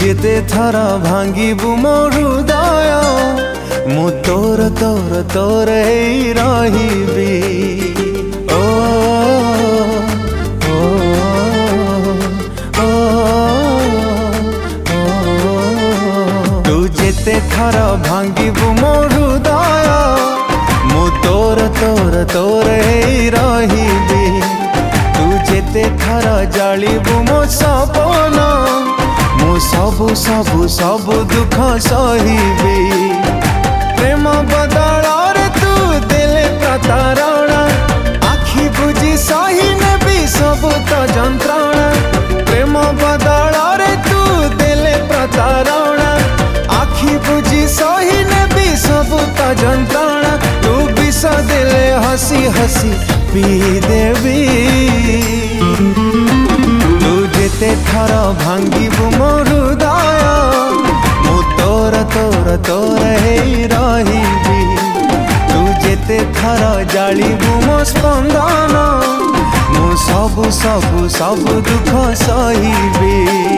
जेते थर भांगिबु मो हृदय मु तोर तोर तोर हेई रहिबी। ओ ओ ओ तू जेते थर भांगिबु मो हृदय मु तोर तोर तोर हेई रहिबी। तू जेते थर जालिबु मो सपन मु सबु सबु सबु दुख सहिबी। प्रेम बदल तू देले प्रतारणा आखि बुझी सही नेबी सबु तो जंत्रणा। प्रेम बदल तू देले प्रतारणा आखि बुझी सही नेबी सबु तो जंत्रणा। तू विष देले हसी हसी पी देवी। जेते थर भांगिबु मो हृदय मु तोर तोर तोर हेई रहिबी। तू जेते थर जालिबु मो स्पंदन मु सबु सबु सबु दुख सहिबी।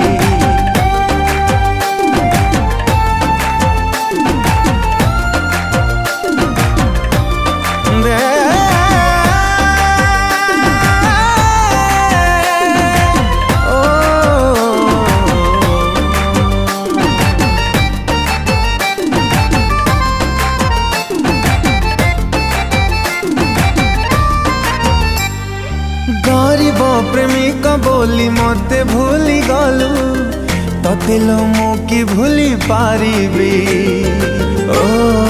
गरीब प्रेमिका बोली मते भूली गलु तते लो मो कि भूली पारिबी। ओ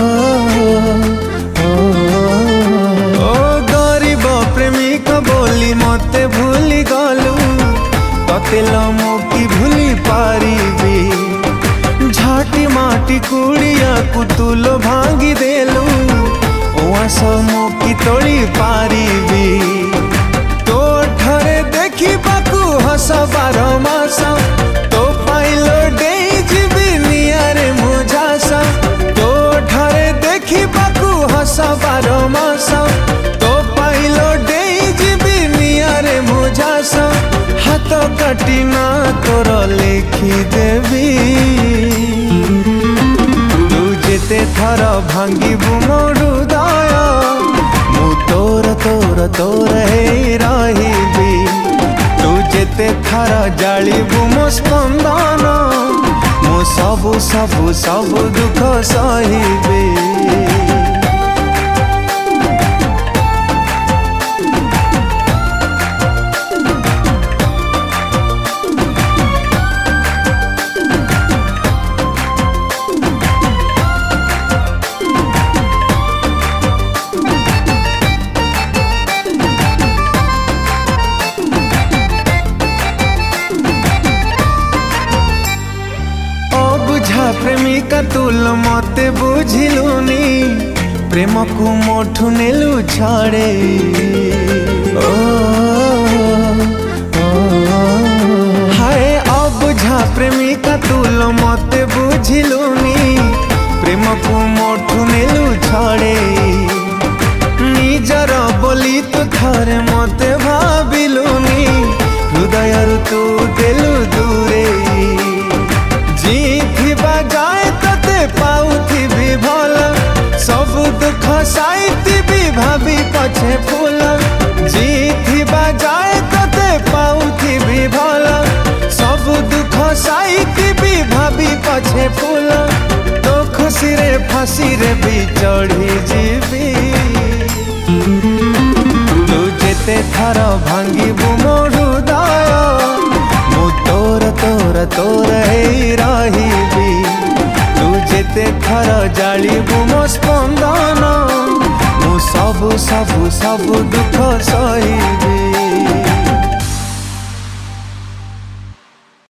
ओ गरीब प्रेमिका बोली मते भूली गलु तते लो मो कि भूली पारिबी। झाटी माटी कुड़िया कुतुलो भांगी देलु ओआस मो कि तोली पारिबी। हस बार मास तो पाइलो डेजिबी नियारे मुझास। तो ठरे देखी बाकू हस बार मास तो पाइलो डेजिबी नियारे मुझास। हाथ काटी ना तोर लिखी देवी। तू जेते थर भांगिबु मो हृदय मु तोर तोर तोर हेई रहिबी। जेते थर जालिबु मो स्पंदन मु सबु सबु सबु दुख सहिबी। प्रेमिका तुल मते बुझिलुनी प्रेम को मोठु नेलु छाड़े। ओ हाय अबुझा प्रेमिका तुल मते बुझिलुनी प्रेम को मोठु नेलु छाड़े। निजर बोली तो थरे मते भाबिलुनी हृदय तू देलु दूरे। जाए तते पाउथिबी भल सबु दुख साइतिबी भाभी पछे फूल। जीथिबा जाए तते पाउथिबी भल सबु दुख साइतिबी भाभी पछे फूल। तो खुशी रे फांसी रे भी चढ़ी जीवी। तू जेते थर भांगिबु मो हृदय मु तोर तोर तोर हेई रहिबी। जेते थर जालिबु मो स्पंदन मु सबु सबु सबु दुख सहिबी।